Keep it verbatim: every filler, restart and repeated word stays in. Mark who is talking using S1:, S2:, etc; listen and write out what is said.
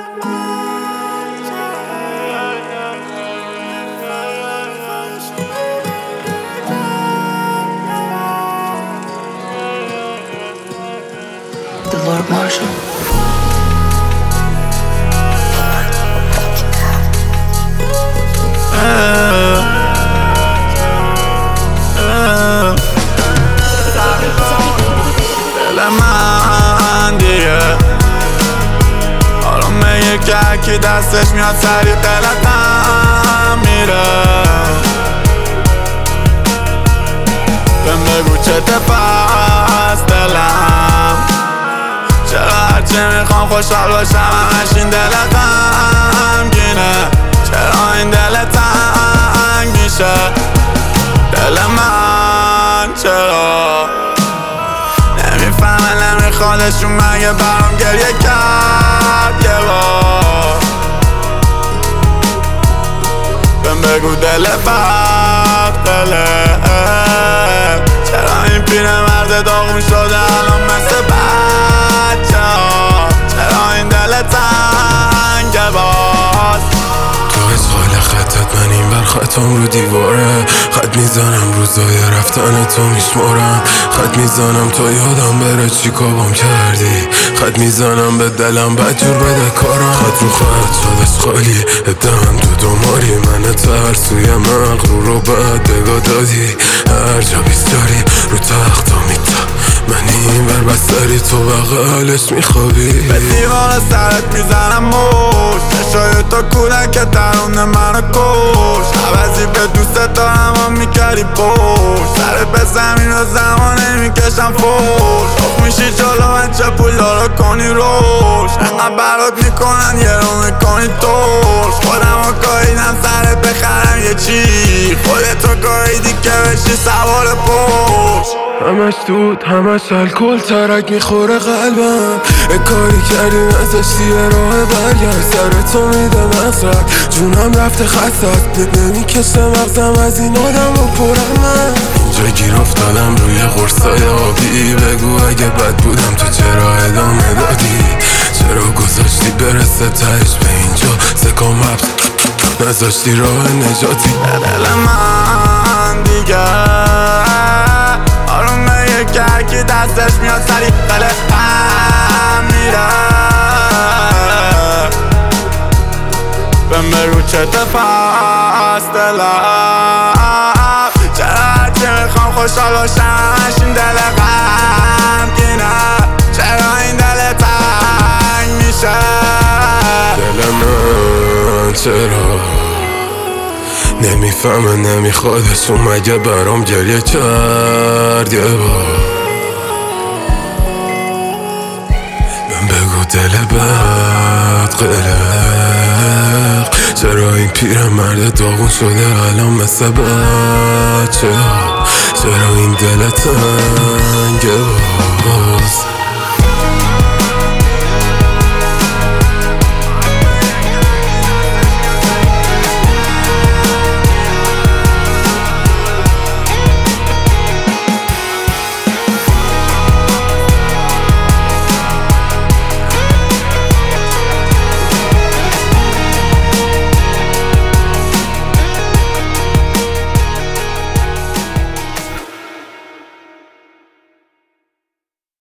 S1: The Lord Marshall.
S2: دل من دیگه آروم میگه که دستش میاد سریع قلقم میره. بهم بگو چه تفست دلم، چرا هرچی میخوام خوشحال باشم همش این دل غمگینه، چرا این دل تنگ میشه. دل من چرا نمیفهمه نمیخوادشون مگه برام گریه کرد یه بار. بهم بگو دل بد دله، چرا این پیرمرد داغون شده الان مثل بچه ها، چرا این دل تنگه باز.
S3: تو از حال خطت من این بر خطام رو دیواره، خط میزنم روزای رفتن تو میشمارم، خط میزنم تا یادم بره چی کابام کردی، خط میزنم به دلم بدجور بده کارم، خط رو خط شدش خالی ادم تو دوماری من ترسوی مغرور رو بد دگاه دادی، هر جا بیستاری رو تختا میتا من این بر بستری تو بغلش میخوابی.
S2: به دیوار سرت میزنم موش، چشای تو کودک درون منو کش، عوضی به دوست دارم هم میکردی پشت، سرت به زمین و زمانه میکشم فوش، خوف میشی جلو من چه پولا رو کنی روش، انقدر برات میکنن یه رو میکنی توش، خودم رو گاهیدم سرت بخرم یه چی، خودتو گاهیدی که بشی سوار پشت.
S3: همش دود همش الکل ترک میخوره قلبم، ای کاری کردی نذاشتی یه راه برگرد، سر تو میده مصرف جونم رفته خستت، نمیکشه مغزم از این آدم و پرم من اینجا گیر افتادم روی قرصای آبی، بگو اگه بد بودم تو چرا ادامه دادی، چرا گذاشتی برسه تهش به اینجا سکام حبس نذاشتی راه نجاتی.
S2: دل من دیگه آروم میگه که هرکی دستش میاد سریع قلقم میره. بهم بگو چه تفست دلم، چرا هرچی میخوام خوشحال باشم این دل غمگینه، چرا این دل تنگ میشه.
S3: دل من چرا نمیفهمه نمیخوادشون مگه برام گریه کرد یه بار. من بگو دل بد قلق، چرا این پیرمرد داغون شده الان مثل بچه ها، چرا این دل تنگه باز.